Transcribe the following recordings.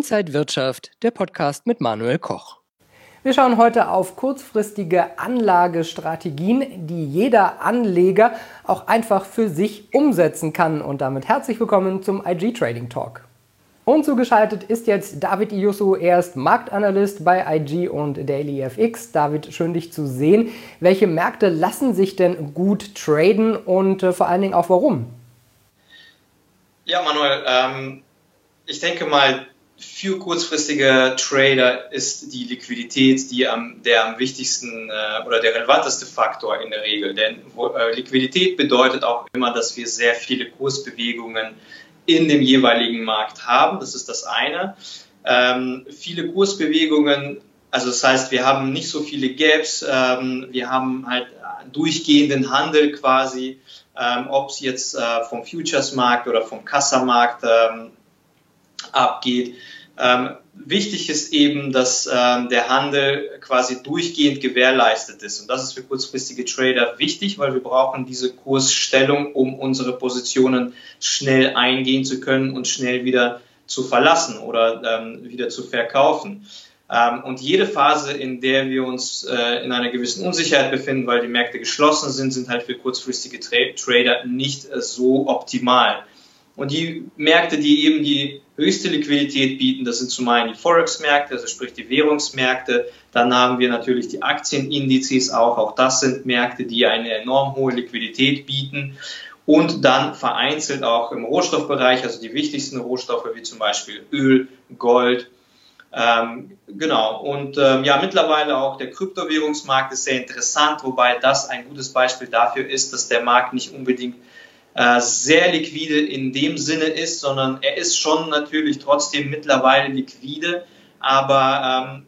Inside Wirtschaft, der Podcast mit Manuel Koch. Wir schauen heute auf kurzfristige Anlagestrategien, die jeder Anleger auch einfach für sich umsetzen kann. Und damit herzlich willkommen zum IG Trading Talk. Und zugeschaltet ist jetzt David Iusso, er ist Marktanalyst bei IG und DailyFX. David, schön dich zu sehen. Welche Märkte lassen sich denn gut traden und vor allen Dingen auch warum? Ja, Manuel, ich denke mal, für kurzfristige Trader ist die Liquidität der am wichtigsten oder der relevanteste Faktor in der Regel. Denn Liquidität bedeutet auch immer, dass wir sehr viele Kursbewegungen in dem jeweiligen Markt haben. Das ist das eine. Viele Kursbewegungen, also das heißt, wir haben nicht so viele Gaps, wir haben halt durchgehenden Handel quasi, ob es jetzt vom Futures-Markt oder vom Kassamarkt abgeht. Wichtig ist eben, dass der Handel quasi durchgehend gewährleistet ist. Und das ist für kurzfristige Trader wichtig, weil wir brauchen diese Kursstellung, um unsere Positionen schnell eingehen zu können und schnell wieder zu verlassen oder wieder zu verkaufen. Und jede Phase, in der wir uns in einer gewissen Unsicherheit befinden, weil die Märkte geschlossen sind halt für kurzfristige Trader nicht so optimal. Und die Märkte, die eben die höchste Liquidität bieten, das sind zum einen die Forex-Märkte, also sprich die Währungsmärkte. Dann haben wir natürlich die Aktienindizes auch das sind Märkte, die eine enorm hohe Liquidität bieten. Und dann vereinzelt auch im Rohstoffbereich, also die wichtigsten Rohstoffe wie zum Beispiel Öl, Gold. Genau. Und mittlerweile auch der Kryptowährungsmarkt ist sehr interessant, wobei das ein gutes Beispiel dafür ist, dass der Markt nicht unbedingt sehr liquide in dem Sinne ist, sondern er ist schon natürlich trotzdem mittlerweile liquide, aber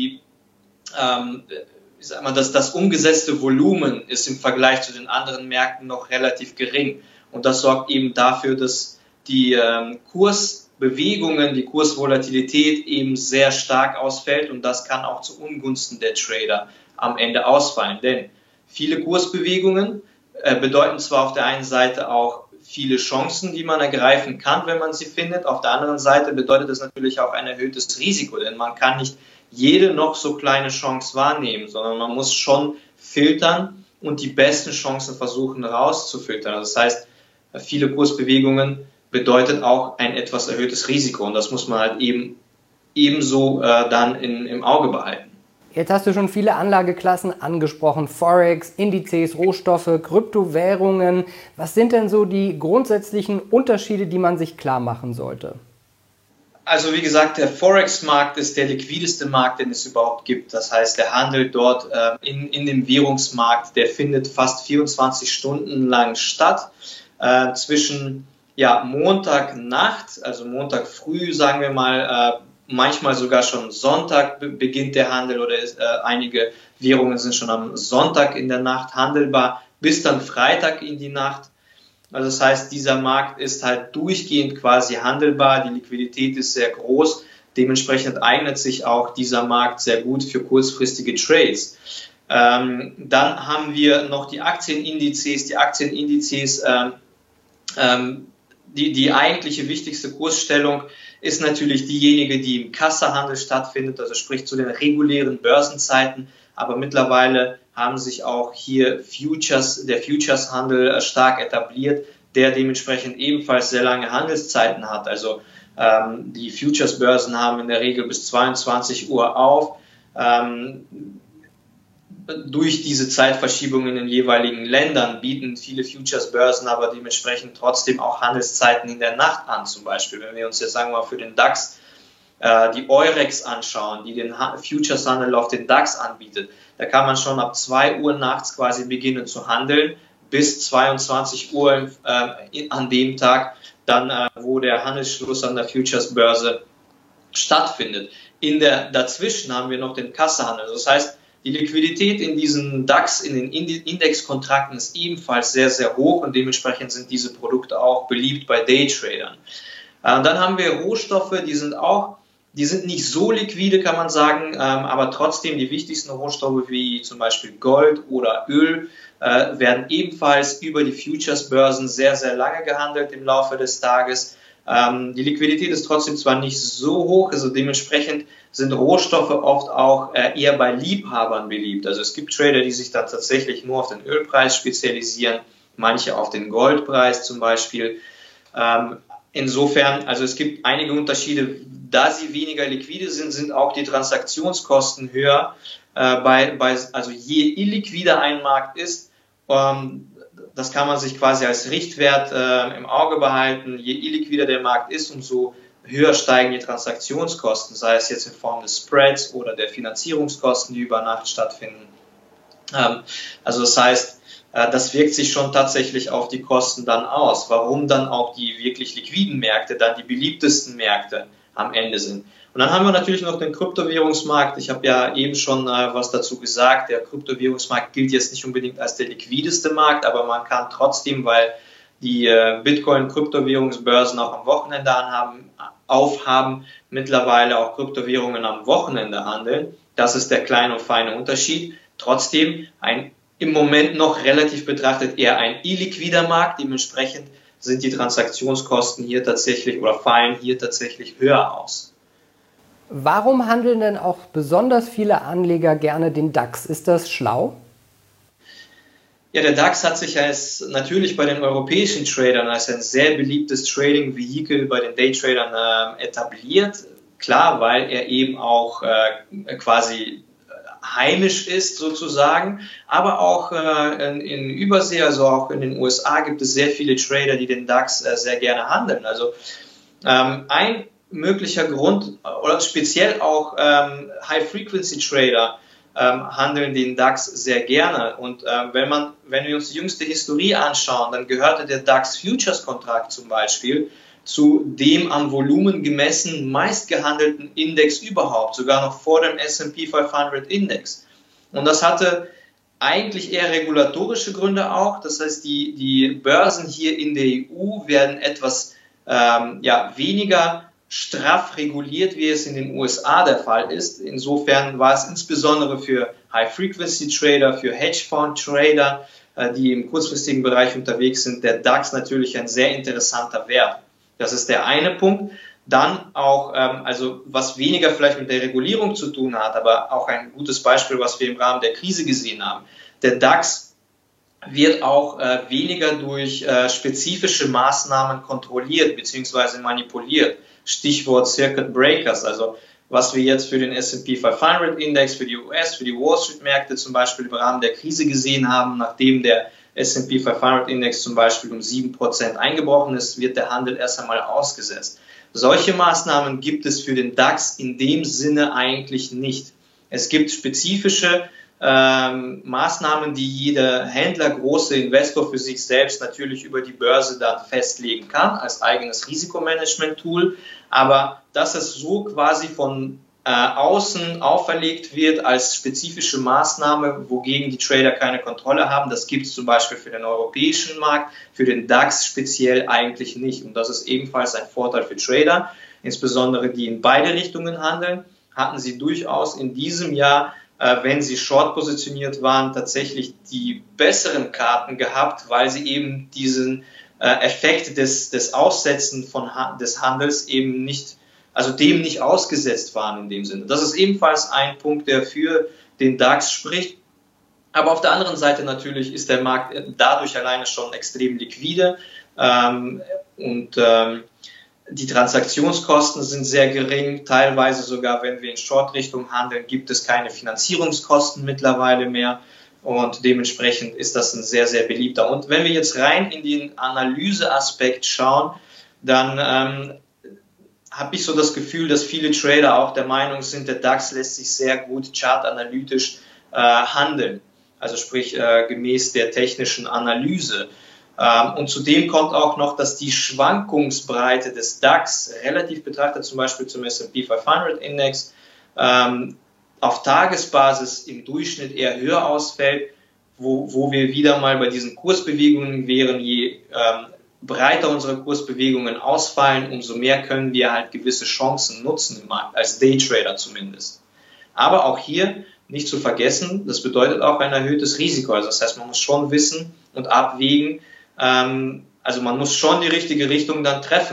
das umgesetzte Volumen ist im Vergleich zu den anderen Märkten noch relativ gering. Und das sorgt eben dafür, dass die Kursbewegungen, die Kursvolatilität eben sehr stark ausfällt und das kann auch zu Ungunsten der Trader am Ende ausfallen. Denn viele Kursbewegungen bedeuten zwar auf der einen Seite auch viele Chancen, die man ergreifen kann, wenn man sie findet. Auf der anderen Seite bedeutet es natürlich auch ein erhöhtes Risiko, denn man kann nicht jede noch so kleine Chance wahrnehmen, sondern man muss schon filtern und die besten Chancen versuchen rauszufiltern. Das heißt, viele Kursbewegungen bedeutet auch ein etwas erhöhtes Risiko und das muss man halt ebenso dann im Auge behalten. Jetzt hast du schon viele Anlageklassen angesprochen, Forex, Indizes, Rohstoffe, Kryptowährungen. Was sind denn so die grundsätzlichen Unterschiede, die man sich klar machen sollte? Also wie gesagt, der Forex-Markt ist der liquideste Markt, den es überhaupt gibt. Das heißt, der Handel dort in dem Währungsmarkt, der findet fast 24 Stunden lang statt. Zwischen Montagnacht, also Montag früh, sagen wir mal, manchmal sogar schon Sonntag beginnt der Handel oder einige Währungen sind schon am Sonntag in der Nacht handelbar, bis dann Freitag in die Nacht. Also das heißt, dieser Markt ist halt durchgehend quasi handelbar, die Liquidität ist sehr groß, dementsprechend eignet sich auch dieser Markt sehr gut für kurzfristige Trades. Dann haben wir noch die Aktienindizes. Die Aktienindizes, die eigentliche wichtigste Kursstellung ist natürlich diejenige, die im Kassahandel stattfindet, also sprich zu den regulären Börsenzeiten. Aber mittlerweile haben sich auch hier der Futures-Handel stark etabliert, der dementsprechend ebenfalls sehr lange Handelszeiten hat. Also die Futures-Börsen haben in der Regel bis 22 Uhr auf. Durch diese Zeitverschiebung in den jeweiligen Ländern bieten viele Futures-Börsen aber dementsprechend trotzdem auch Handelszeiten in der Nacht an. Zum Beispiel, wenn wir uns jetzt sagen wir mal für den DAX die Eurex anschauen, die den Futures-Handel auf den DAX anbietet, da kann man schon ab 2 Uhr nachts quasi beginnen zu handeln, bis 22 Uhr an dem Tag, dann wo der Handelsschluss an der Futures-Börse stattfindet. Dazwischen haben wir noch den Kassahandel. Das heißt, die Liquidität in diesen DAX, in den Indexkontrakten ist ebenfalls sehr, sehr hoch und dementsprechend sind diese Produkte auch beliebt bei Daytradern. Dann haben wir Rohstoffe, die sind nicht so liquide, kann man sagen, aber trotzdem die wichtigsten Rohstoffe wie zum Beispiel Gold oder Öl werden ebenfalls über die Futures-Börsen sehr, sehr lange gehandelt im Laufe des Tages. Die Liquidität ist trotzdem zwar nicht so hoch, also dementsprechend sind Rohstoffe oft auch eher bei Liebhabern beliebt. Also es gibt Trader, die sich dann tatsächlich nur auf den Ölpreis spezialisieren, manche auf den Goldpreis zum Beispiel. Insofern, also es gibt einige Unterschiede. Da sie weniger liquide sind, sind auch die Transaktionskosten höher. Also je illiquider ein Markt ist, das kann man sich quasi als Richtwert im Auge behalten. Je illiquider der Markt ist, umso höher steigen die Transaktionskosten, sei es jetzt in Form des Spreads oder der Finanzierungskosten, die über Nacht stattfinden. Also das heißt, das wirkt sich schon tatsächlich auf die Kosten dann aus. Warum dann auch die wirklich liquiden Märkte dann die beliebtesten Märkte am Ende sind. Und dann haben wir natürlich noch den Kryptowährungsmarkt. Ich habe ja eben schon was dazu gesagt. Der Kryptowährungsmarkt gilt jetzt nicht unbedingt als der liquideste Markt, aber man kann trotzdem, weil die Bitcoin-Kryptowährungsbörsen auch am Wochenende aufhaben, mittlerweile auch Kryptowährungen am Wochenende handeln. Das ist der kleine und feine Unterschied. Trotzdem im Moment noch relativ betrachtet eher ein illiquider Markt. Dementsprechend sind die Transaktionskosten hier tatsächlich oder fallen hier tatsächlich höher aus. Warum handeln denn auch besonders viele Anleger gerne den DAX? Ist das schlau? Ja, der DAX hat sich natürlich bei den europäischen Tradern als ein sehr beliebtes Trading-Vehikel bei den Daytradern etabliert. Klar, weil er eben auch quasi heimisch ist sozusagen, aber auch in Übersee, also auch in den USA gibt es sehr viele Trader, die den DAX sehr gerne handeln. Also ein möglicher Grund oder speziell auch High-Frequency-Trader handeln den DAX sehr gerne. Und wenn wir uns die jüngste Historie anschauen, dann gehörte der DAX Futures-Kontrakt zum Beispiel zu dem am Volumen gemessen meistgehandelten Index überhaupt, sogar noch vor dem S&P 500 Index. Und das hatte eigentlich eher regulatorische Gründe auch. Das heißt, die Börsen hier in der EU werden etwas weniger straff reguliert, wie es in den USA der Fall ist. Insofern war es insbesondere für High-Frequency-Trader, für Hedgefonds-Trader, die im kurzfristigen Bereich unterwegs sind, der DAX natürlich ein sehr interessanter Wert. Das ist der eine Punkt. Dann auch, was weniger vielleicht mit der Regulierung zu tun hat, aber auch ein gutes Beispiel, was wir im Rahmen der Krise gesehen haben. Der DAX wird auch weniger durch spezifische Maßnahmen kontrolliert bzw. manipuliert. Stichwort Circuit Breakers, also was wir jetzt für den S&P 500 Index, für die für die Wall Street Märkte zum Beispiel im Rahmen der Krise gesehen haben, nachdem der S&P 500 Index zum Beispiel um 7% eingebrochen ist, wird der Handel erst einmal ausgesetzt. Solche Maßnahmen gibt es für den DAX in dem Sinne eigentlich nicht. Es gibt spezifische Maßnahmen, die jeder Händler, große Investor für sich selbst natürlich über die Börse dann festlegen kann, als eigenes Risikomanagement-Tool. Aber dass es so quasi von außen auferlegt wird als spezifische Maßnahme, wogegen die Trader keine Kontrolle haben, das gibt es zum Beispiel für den europäischen Markt, für den DAX speziell eigentlich nicht. Und das ist ebenfalls ein Vorteil für Trader, insbesondere die in beide Richtungen handeln, hatten sie durchaus in diesem Jahr, wenn sie short positioniert waren, tatsächlich die besseren Karten gehabt, weil sie eben diesen Effekt des Aussetzen des Handels eben nicht, also dem nicht ausgesetzt waren in dem Sinne. Das ist ebenfalls ein Punkt, der für den DAX spricht. Aber auf der anderen Seite natürlich ist der Markt dadurch alleine schon extrem liquide die Transaktionskosten sind sehr gering, teilweise sogar, wenn wir in Short-Richtung handeln, gibt es keine Finanzierungskosten mittlerweile mehr und dementsprechend ist das ein sehr, sehr beliebter. Und wenn wir jetzt rein in den Analyseaspekt schauen, dann habe ich so das Gefühl, dass viele Trader auch der Meinung sind, der DAX lässt sich sehr gut chartanalytisch handeln, also sprich gemäß der technischen Analyse. Und zudem kommt auch noch, dass die Schwankungsbreite des DAX relativ betrachtet, zum Beispiel zum S&P 500 Index, auf Tagesbasis im Durchschnitt eher höher ausfällt, wo wir wieder mal bei diesen Kursbewegungen wären. Je breiter unsere Kursbewegungen ausfallen, umso mehr können wir halt gewisse Chancen nutzen im Markt, als Daytrader zumindest. Aber auch hier nicht zu vergessen, das bedeutet auch ein erhöhtes Risiko. Also das heißt, man muss schon wissen und abwägen, also man muss schon die richtige Richtung dann treffen.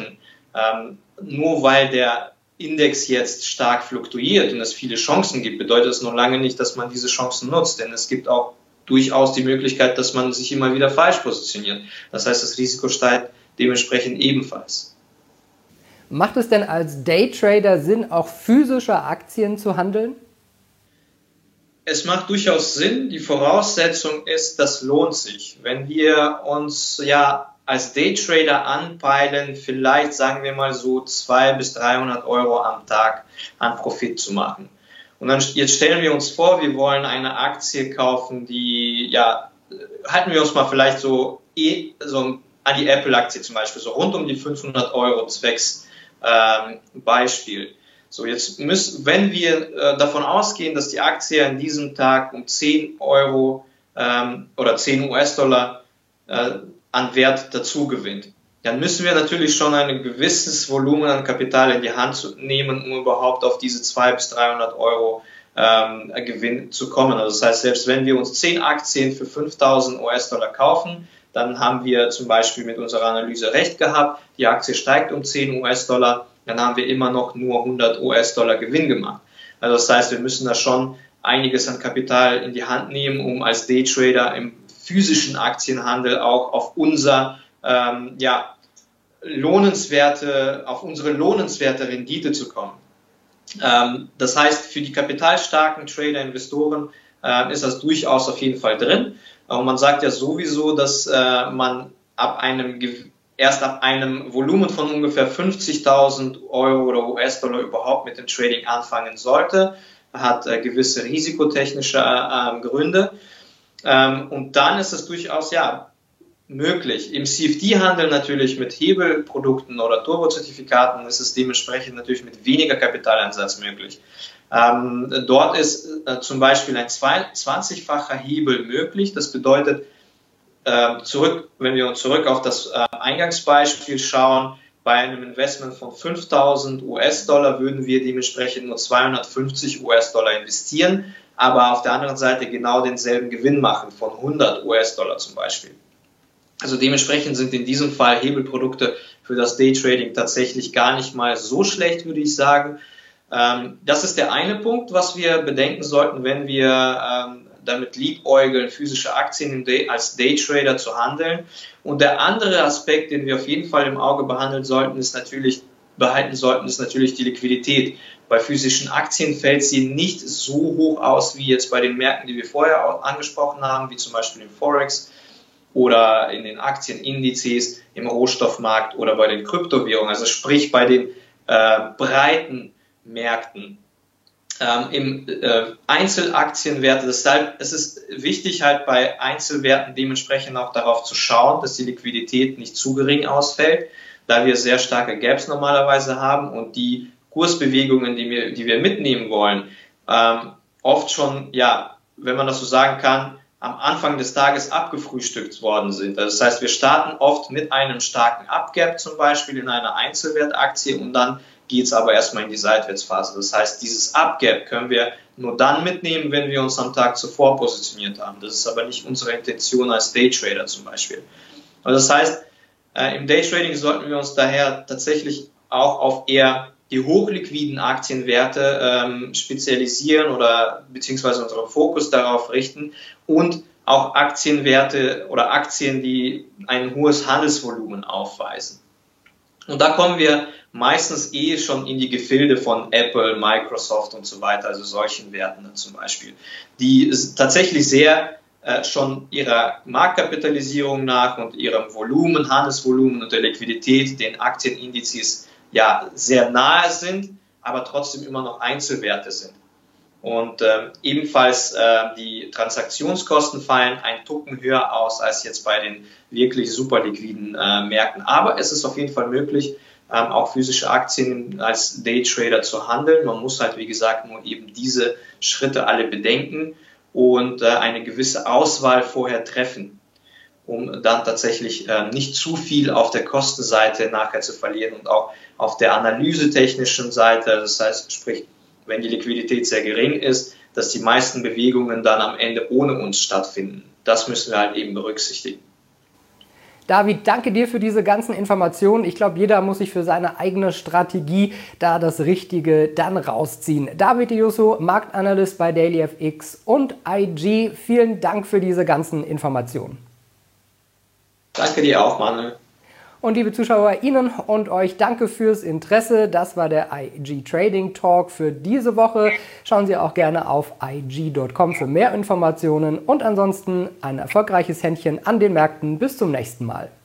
Nur weil der Index jetzt stark fluktuiert und es viele Chancen gibt, bedeutet es noch lange nicht, dass man diese Chancen nutzt, denn es gibt auch durchaus die Möglichkeit, dass man sich immer wieder falsch positioniert. Das heißt, das Risiko steigt dementsprechend ebenfalls. Macht es denn als Daytrader Sinn, auch physische Aktien zu handeln? Es macht durchaus Sinn. Die Voraussetzung ist, das lohnt sich. Wenn wir uns als Daytrader anpeilen, vielleicht sagen wir mal so 200 bis 300 Euro am Tag an Profit zu machen. Und dann jetzt stellen wir uns vor, wir wollen eine Aktie kaufen, die, halten wir uns mal vielleicht so an die Apple-Aktie zum Beispiel, so rund um die 500 Euro zwecks Beispiel. So, jetzt wenn wir davon ausgehen, dass die Aktie an diesem Tag um 10 Euro oder 10 US-Dollar an Wert dazu gewinnt, dann müssen wir natürlich schon ein gewisses Volumen an Kapital in die Hand nehmen, um überhaupt auf diese 200 bis 300 Euro Gewinn zu kommen. Also das heißt, selbst wenn wir uns 10 Aktien für 5.000 US-Dollar kaufen, dann haben wir zum Beispiel mit unserer Analyse recht gehabt, die Aktie steigt um 10 US-Dollar, dann haben wir immer noch nur 100 US-Dollar Gewinn gemacht. Also das heißt, wir müssen da schon einiges an Kapital in die Hand nehmen, um als Daytrader im physischen Aktienhandel auch auf unsere lohnenswerte Rendite zu kommen. Das heißt, für die kapitalstarken Trader, Investoren ist das durchaus auf jeden Fall drin. Und man sagt ja sowieso, dass man erst ab einem Volumen von ungefähr 50.000 Euro oder US-Dollar überhaupt mit dem Trading anfangen sollte. Hat gewisse risikotechnische Gründe. Und dann ist es durchaus möglich. Im CFD-Handel natürlich mit Hebelprodukten oder Turbozertifikaten ist es dementsprechend natürlich mit weniger Kapitaleinsatz möglich. Dort ist zum Beispiel ein 20-facher Hebel möglich. Das bedeutet, wenn wir uns zurück auf das Eingangsbeispiel schauen, bei einem Investment von 5.000 US-Dollar würden wir dementsprechend nur 250 US-Dollar investieren, aber auf der anderen Seite genau denselben Gewinn machen von 100 US-Dollar zum Beispiel. Also dementsprechend sind in diesem Fall Hebelprodukte für das Daytrading tatsächlich gar nicht mal so schlecht, würde ich sagen. Das ist der eine Punkt, was wir bedenken sollten, wenn wir damit liebäugeln, physische Aktien als Daytrader zu handeln. Und der andere Aspekt, den wir auf jeden Fall im Auge behalten sollten, ist natürlich die Liquidität. Bei physischen Aktien fällt sie nicht so hoch aus wie jetzt bei den Märkten, die wir vorher auch angesprochen haben, wie zum Beispiel im Forex oder in den Aktienindizes, im Rohstoffmarkt oder bei den Kryptowährungen, also sprich bei den breiten Märkten. Im Einzelaktienwerte, deshalb es ist wichtig halt bei Einzelwerten dementsprechend auch darauf zu schauen, dass die Liquidität nicht zu gering ausfällt, da wir sehr starke Gaps normalerweise haben und die Kursbewegungen, die wir mitnehmen wollen, oft schon, wenn man das so sagen kann, am Anfang des Tages abgefrühstückt worden sind. Also das heißt, wir starten oft mit einem starken Upgap zum Beispiel in einer Einzelwertaktie und dann geht es aber erstmal in die Seitwärtsphase. Das heißt, dieses Upgap können wir nur dann mitnehmen, wenn wir uns am Tag zuvor positioniert haben. Das ist aber nicht unsere Intention als Daytrader zum Beispiel. Also das heißt, im Daytrading sollten wir uns daher tatsächlich auch auf eher die hochliquiden Aktienwerte spezialisieren oder beziehungsweise unseren Fokus darauf richten und auch Aktienwerte oder Aktien, die ein hohes Handelsvolumen aufweisen. Und da kommen wir meistens schon in die Gefilde von Apple, Microsoft und so weiter, also solchen Werten zum Beispiel, die tatsächlich sehr schon ihrer Marktkapitalisierung nach und ihrem Volumen, Handelsvolumen und der Liquidität den Aktienindizes sehr nahe sind, aber trotzdem immer noch Einzelwerte sind. Und ebenfalls die Transaktionskosten fallen ein Tucken höher aus als jetzt bei den wirklich super liquiden Märkten. Aber es ist auf jeden Fall möglich, auch physische Aktien als Daytrader zu handeln. Man muss halt, wie gesagt, nur eben diese Schritte alle bedenken und eine gewisse Auswahl vorher treffen, um dann tatsächlich nicht zu viel auf der Kostenseite nachher zu verlieren und auch auf der analysetechnischen Seite, das heißt, sprich, wenn die Liquidität sehr gering ist, dass die meisten Bewegungen dann am Ende ohne uns stattfinden. Das müssen wir halt eben berücksichtigen. David, danke dir für diese ganzen Informationen. Ich glaube, jeder muss sich für seine eigene Strategie da das Richtige dann rausziehen. David Iusso, Marktanalyst bei DailyFX und IG, vielen Dank für diese ganzen Informationen. Danke dir auch, Manuel. Und liebe Zuschauer, Ihnen und euch danke fürs Interesse. Das war der IG Trading Talk für diese Woche. Schauen Sie auch gerne auf IG.com für mehr Informationen und ansonsten ein erfolgreiches Händchen an den Märkten. Bis zum nächsten Mal.